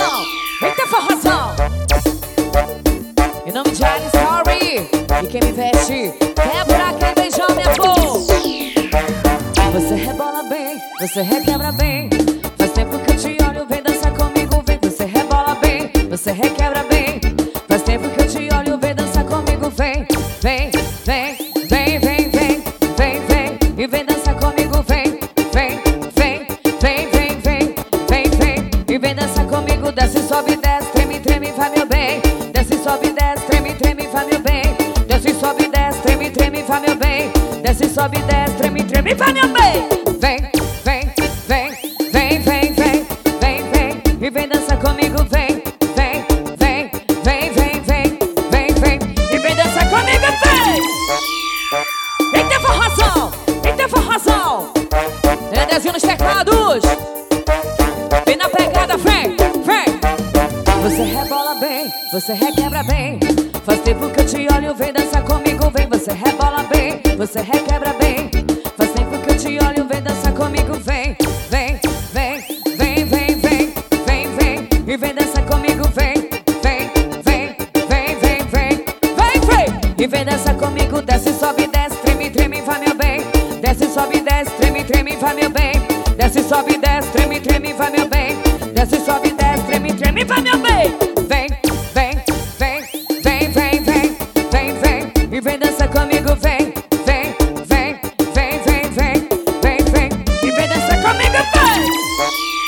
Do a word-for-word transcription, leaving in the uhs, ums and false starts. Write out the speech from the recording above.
forrozão, eita forrozão. Em nome de Alice Story, e quem me veste, quebra aquele beijão, minha flor. Você rebola bem, você requebra bem. Faz tempo que eu te olho, vem dançar comigo, vem. Você rebola bem, você requebra bem. Faz tempo que eu te olho, vem dançar comigo, vem. Vem, vem, vem, vem, vem, vem, vem. E vem dançar comigo, vem. Vem, vem, vem, vem, vem, vem, vem. E vem dançar comigo, desce, sobe, desce, treme, treme, vai meu bem. Desce, sobe, desce, treme, treme, vai meu bem. Desce, sobe, desce, treme, treme, vai meu bem. Desce, sobe, desce, treme, treme, vai meu bem. Vem, vem, vem, vem, vem, vem, vem, vem. E vem dançar comigo, vem. Vem, vem, vem, vem, vem, vem, vem. E vem dançar comigo, vem. Eita forrozão, eita forrozão. Nenezinho nos teclados. Vem na pegada, vem, vem. Você rebola bem, você requebra bem. Faz tempo que eu te olho, vem dançar comigo, vem. Você rebola bem, você requebra bem. Faz tempo que eu te olho, vem dançar comigo, vem. Vem, vem, vem, vem, vem, vem, vem. E vem dançar comigo, vem. Vem, vem, vem, vem, vem, vem, vem. E vem dançar comigo, desce, sobe, desce, treme, treme, vai meu bem. Desce, sobe, desce, treme, treme, vai meu bem. Desce, sobe, desce, treme, treme, vai meu bem. Desce, sobe, desce, treme, treme, vai meu bem. Vem, vem, vem, vem, vem, vem, vem, vem. E vem dançar comigo, vem. Vem, vem, vem, vem, vem, vem, vem. E vem dançar comigo, vem.